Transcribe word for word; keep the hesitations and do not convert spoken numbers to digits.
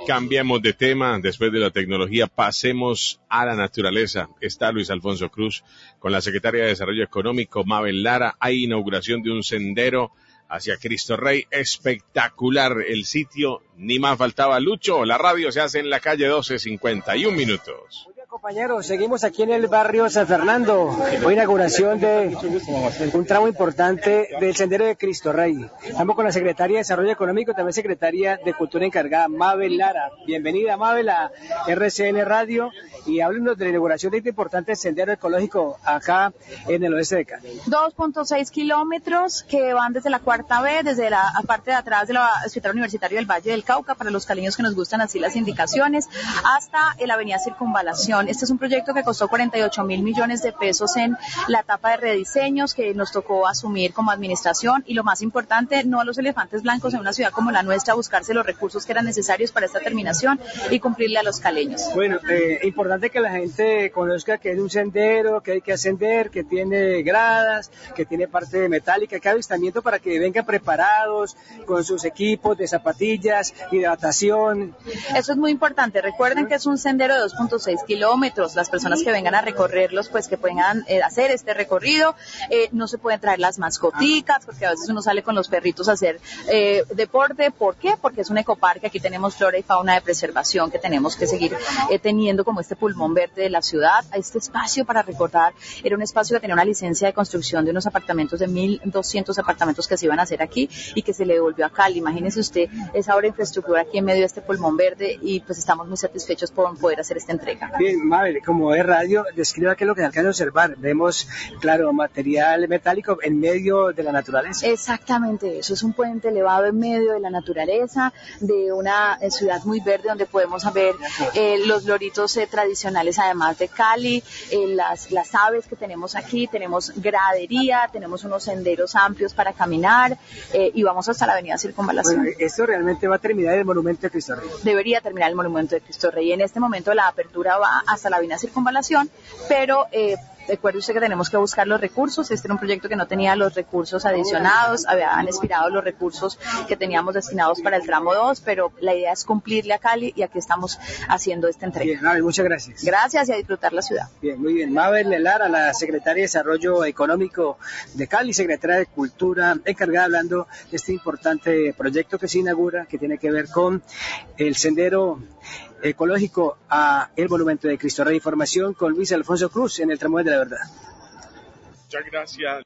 Cambiemos de tema, después de la tecnología pasemos a la naturaleza. Está Luis Alfonso Cruz con la secretaria de Desarrollo Económico, Mabel Lara. Hay inauguración de un sendero hacia Cristo Rey, espectacular el sitio, ni más faltaba. Lucho, la radio se hace en la calle doce, cincuenta y un minutos. Compañeros, seguimos aquí en el barrio San Fernando, hoy inauguración de un tramo importante del Sendero de Cristo Rey. Estamos con la Secretaria de Desarrollo Económico, también Secretaria de Cultura encargada, Mabel Lara. Bienvenida, Mabel, a R C N Radio, y háblenos de la inauguración de este importante sendero ecológico acá en el oeste de Cali. dos punto seis kilómetros que van desde la Cuarta B, desde la parte de atrás del Hospital Universitario del Valle del Cauca, para los caleños que nos gustan así las indicaciones, hasta la avenida Circunvalación. Este es un proyecto que costó cuarenta y ocho mil millones de pesos en la etapa de rediseños que nos tocó asumir como administración, y lo más importante, no a los elefantes blancos en una ciudad como la nuestra, buscarse los recursos que eran necesarios para esta terminación y cumplirle a los caleños. Bueno, eh, importante que la gente conozca que es un sendero, que hay que ascender, que tiene gradas, que tiene parte metálica, que hay avistamiento para que vengan preparados con sus equipos de zapatillas, hidratación. Eso es muy importante. Recuerden que es un sendero de dos punto seis kilómetros. Las personas que vengan a recorrerlos, pues que puedan eh, hacer este recorrido. Eh, no se pueden traer las mascoticas, porque a veces uno sale con los perritos a hacer eh, deporte. ¿Por qué? Porque es un ecoparque. Aquí tenemos flora y fauna de preservación que tenemos que seguir eh, teniendo como este pulmón verde de la ciudad. Este espacio, para recordar, era un espacio que tenía una licencia de construcción de unos apartamentos, de mil doscientos apartamentos que se iban a hacer aquí y que se le devolvió a Cali. Imagínese usted esa obra de infraestructura aquí en medio de este pulmón verde, y pues estamos muy satisfechos por poder hacer esta entrega. Bien, Mabel, como es radio, describa qué es lo que se alcanza a observar. Vemos, claro, material metálico en medio de la naturaleza. Exactamente, eso es un puente elevado en medio de la naturaleza, de una eh, ciudad muy verde, donde podemos ver eh, los loritos eh, tradicionales, además de Cali, eh, las, las aves que tenemos aquí, tenemos gradería, tenemos unos senderos amplios para caminar, eh, y vamos hasta la avenida Circunvalación. Bueno, esto realmente va a terminar el monumento de Cristo Rey. Debería terminar el monumento de Cristo Rey. En este momento la apertura va hasta la avenida Circunvalación, pero eh, recuerde usted que tenemos que buscar los recursos. Este era un proyecto que no tenía los recursos adicionados, habían expirado los recursos que teníamos destinados para el tramo dos, pero la idea es cumplirle a Cali, y aquí estamos haciendo esta entrega. Bien, Mabel, muchas gracias. Gracias, y a disfrutar la ciudad. Bien, muy bien. Mabel Lara, la secretaria de Desarrollo Económico de Cali, secretaria de Cultura encargada, hablando de este importante proyecto que se inaugura, que tiene que ver con el sendero ecológico a el monumento de Cristo Rey. Información con Luis Alfonso Cruz en el tramo de la verdad. Muchas gracias.